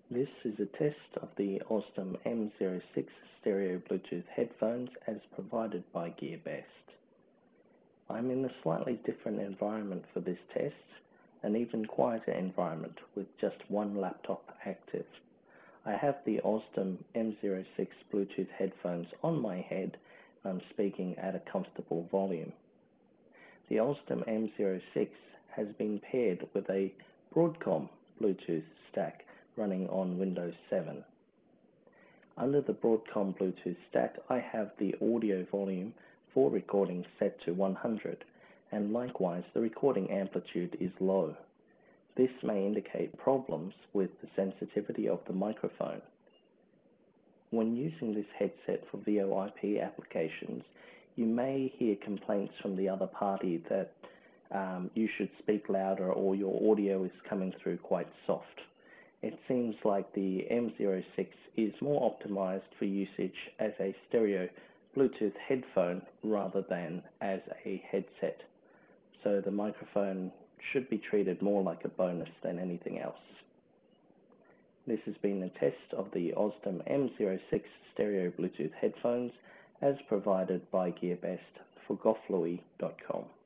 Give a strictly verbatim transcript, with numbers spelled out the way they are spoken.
This is a test of the Osdom M zero six stereo Bluetooth headphones as provided by GearBest. I'm in a slightly different environment for this test, an even quieter environment with just one laptop active. I have the Osdom M zero six Bluetooth headphones on my head and I'm speaking at a comfortable volume. The Osdom M zero six has been paired with a Broadcom Bluetooth stack running on Windows seven. Under the Broadcom Bluetooth stack, I have the audio volume for recording set to one hundred, and likewise the recording amplitude is low. This may indicate problems with the sensitivity of the microphone. When using this headset for V O I P applications, you may hear complaints from the other party that um, you should speak louder or your audio is coming through quite soft. It seems like the M zero six is more optimized for usage as a stereo Bluetooth headphone rather than as a headset. So the microphone should be treated more like a bonus than anything else. This has been a test of the Osdom M zero six stereo Bluetooth headphones as provided by GearBest for Gofflui dot com.